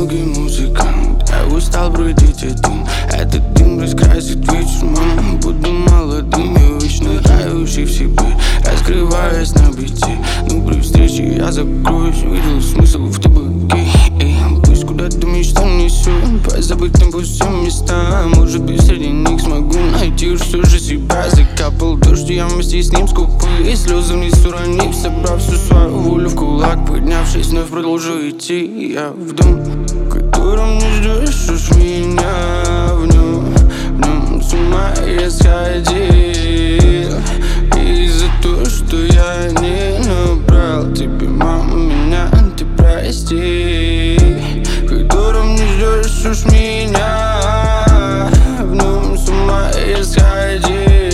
дороге музыкант, я устал бродить один. Этот дым раскрасит вечер, мама, буду молодым. Я вечно тающий в себе, раскрываясь на бите. Но при встрече я закроюсь, видел смысл в табаке. Пусть куда-то мечта несет по забытым пустым местам. Может быть среди них смогу найти все же себя. Закапал дождь, я вместе с ним скупые слезы вниз уронив, собрав всю свою волю в кулак. Поднявшись, вновь продолжу идти я в дом, в котором не ждешь уж меня. В нем с ума я сходил из-за того, что я не набрал тебе, мама, меня ты прости. В котором не ждешь уж меня, в нем с ума я сходил.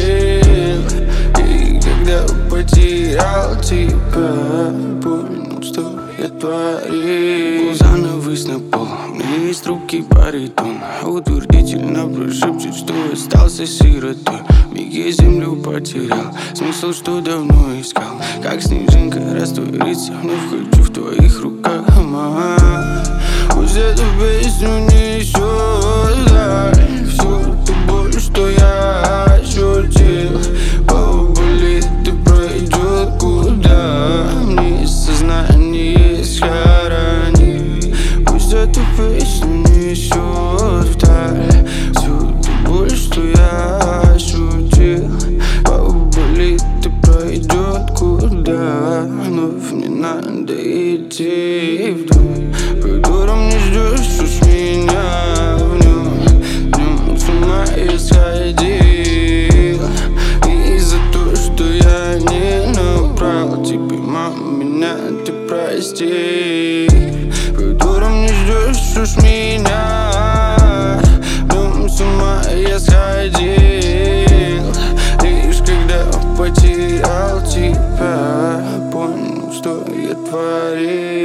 И когда потерял тебя, понял, что я творил. Глаза навис на пол, у меня есть руки баритон, утвердительно прошепчет, что остался сиротой. Миг я землю потерял, смысл, что давно искал. Как снежинка растворится, вновь хочу в твоих руках, мама. Пусть эту песню несет вдаль всю ту боль, что я ощутил. Поболит и пройдет, куда мне сознание схоронит. Пусть эту песню несет вдаль всю ту боль, что я ощутил. Поболит и пройдет, куда вновь не надо идти в дом, в котором не ждешь уж меня. В нем с ума я сходил из-за того, что я не набрал тебе, мама, меня ты прости. В котором не ждешь уж меня, в нем с ума я сходил. Лишь когда потерял тебя, понял, что я творил.